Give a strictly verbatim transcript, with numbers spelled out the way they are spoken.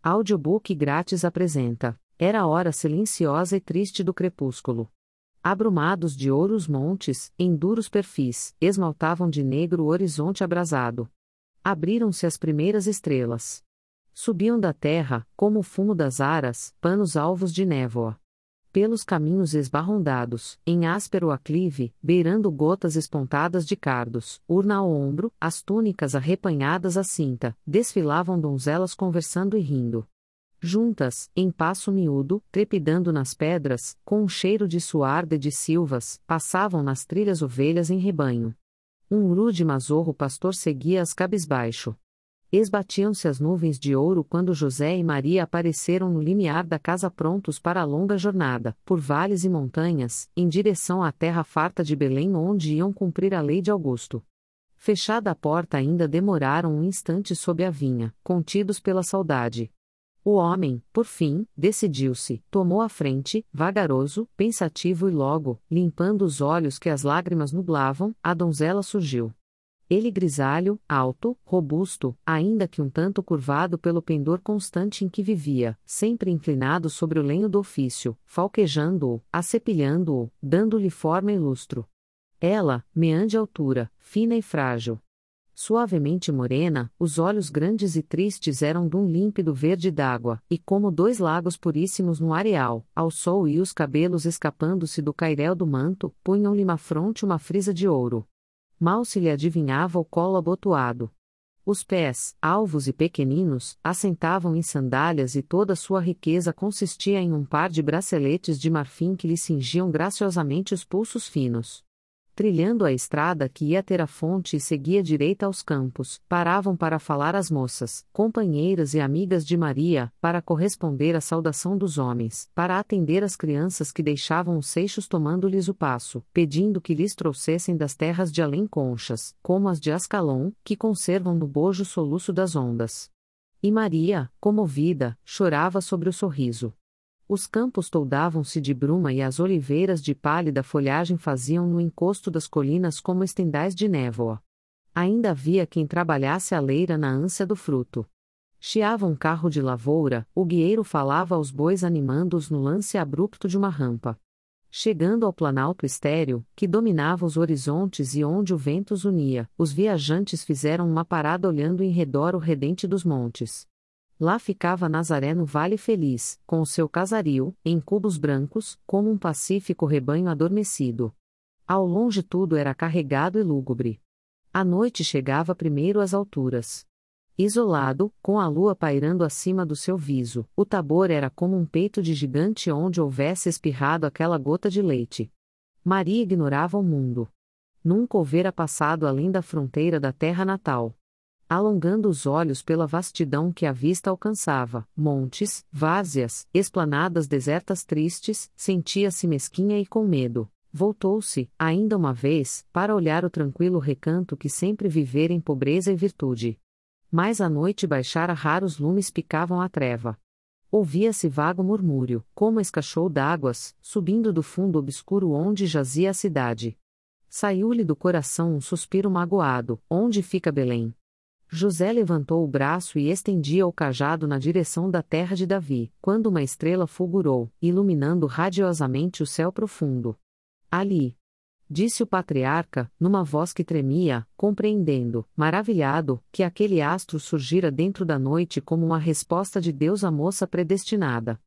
Audiobook grátis apresenta: Era a hora silenciosa e triste do crepúsculo. Abrumados de ouro os montes, em duros perfis, esmaltavam de negro o horizonte abrasado. Abriram-se as primeiras estrelas. Subiam da terra, como o fumo das aras, panos alvos de névoa. Pelos caminhos esbarrondados, em áspero aclive, beirando gotas espontadas de cardos, urna ao ombro, as túnicas arrepanhadas à cinta, desfilavam donzelas conversando e rindo. Juntas, em passo miúdo, trepidando nas pedras, com um cheiro de suarda e de silvas, passavam nas trilhas ovelhas em rebanho. Um rude mazorro pastor seguia-as cabisbaixo. Esbatiam-se as nuvens de ouro quando José e Maria apareceram no limiar da casa prontos para a longa jornada, por vales e montanhas, em direção à terra farta de Belém onde iam cumprir a lei de Augusto. Fechada a porta ainda demoraram um instante sob a vinha, contidos pela saudade. O homem, por fim, decidiu-se, tomou a frente, vagaroso, pensativo e logo, limpando os olhos que as lágrimas nublavam, a donzela surgiu. Ele grisalho, alto, robusto, ainda que um tanto curvado pelo pendor constante em que vivia, sempre inclinado sobre o lenho do ofício, falquejando-o, acepilhando-o, dando-lhe forma e lustro. Ela, meã de altura, fina e frágil. Suavemente morena, os olhos grandes e tristes eram de um límpido verde d'água, e como dois lagos puríssimos no areal, ao sol e os cabelos escapando-se do cairel do manto, punham-lhe na fronte uma frisa de ouro. Mal se lhe adivinhava o colo abotoado. Os pés, alvos e pequeninos, assentavam em sandálias e toda sua riqueza consistia em um par de braceletes de marfim que lhe cingiam graciosamente os pulsos finos. Trilhando a estrada que ia ter a fonte e seguia direita aos campos, paravam para falar as moças, companheiras e amigas de Maria, para corresponder à saudação dos homens, para atender as crianças que deixavam os seixos tomando-lhes o passo, pedindo que lhes trouxessem das terras de além conchas, como as de Ascalon, que conservam no bojo soluço das ondas. E Maria, comovida, chorava sobre o sorriso. Os campos toldavam-se de bruma e as oliveiras de pálida folhagem faziam no encosto das colinas como estendais de névoa. Ainda havia quem trabalhasse a leira na ânsia do fruto. Chiava um carro de lavoura, o guieiro falava aos bois animando-os no lance abrupto de uma rampa. Chegando ao planalto estéril, que dominava os horizontes e onde o vento os unia, os viajantes fizeram uma parada olhando em redor o redente dos montes. Lá ficava Nazaré no Vale Feliz, com o seu casario, em cubos brancos, como um pacífico rebanho adormecido. Ao longe tudo era carregado e lúgubre. A noite chegava primeiro às alturas. Isolado, com a lua pairando acima do seu viso, o Tabor era como um peito de gigante onde houvesse espirrado aquela gota de leite. Maria ignorava o mundo. Nunca houvera passado além da fronteira da terra natal. Alongando os olhos pela vastidão que a vista alcançava, montes, várzeas, esplanadas desertas tristes, sentia-se mesquinha e com medo. Voltou-se, ainda uma vez, para olhar o tranquilo recanto que sempre vivera em pobreza e virtude. Mas à noite baixara raros lumes picavam a treva. Ouvia-se vago murmúrio, como escachou d'águas, subindo do fundo obscuro onde jazia a cidade. Saiu-lhe do coração um suspiro magoado, onde fica Belém? José levantou o braço e estendia o cajado na direção da terra de Davi, quando uma estrela fulgurou, iluminando radiosamente o céu profundo. Ali! Disse o patriarca, numa voz que tremia, compreendendo, maravilhado, que aquele astro surgira dentro da noite como uma resposta de Deus à moça predestinada.